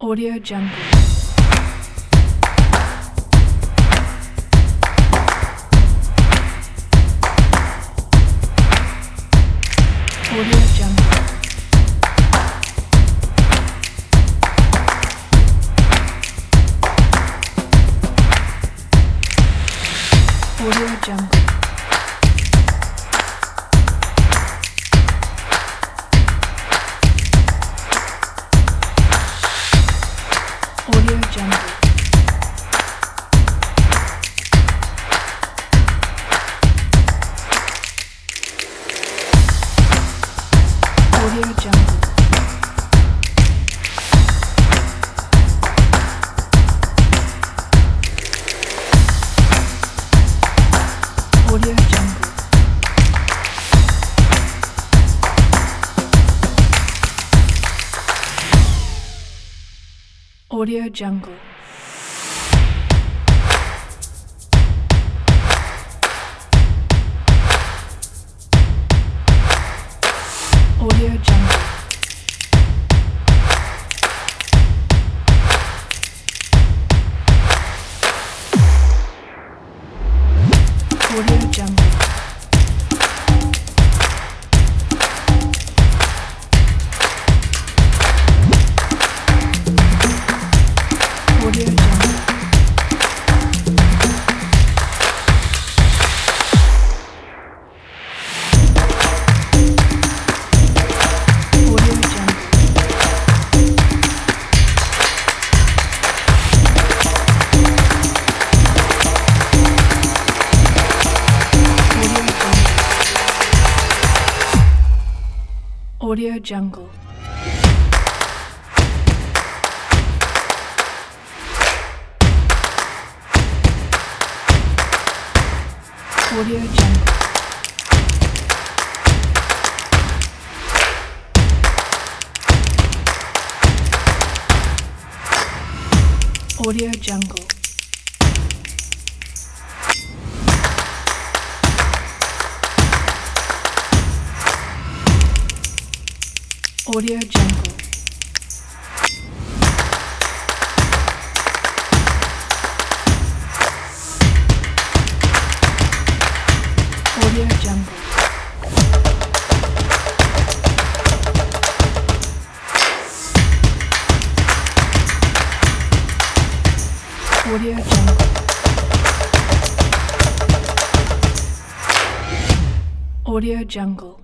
Audio Jungle. Audio Jungle. Audio Jungle. Audio Jungle. Audio Jungle. Audio Jungle. Audio Jungle. Audio Jungle. Audio Jungle. Audio Jungle. Audio Jungle. Audio Jungle. Audio Jungle. Audio Jungle. Audio Jungle. Audio Jungle. Audio Jungle. Audio Jungle.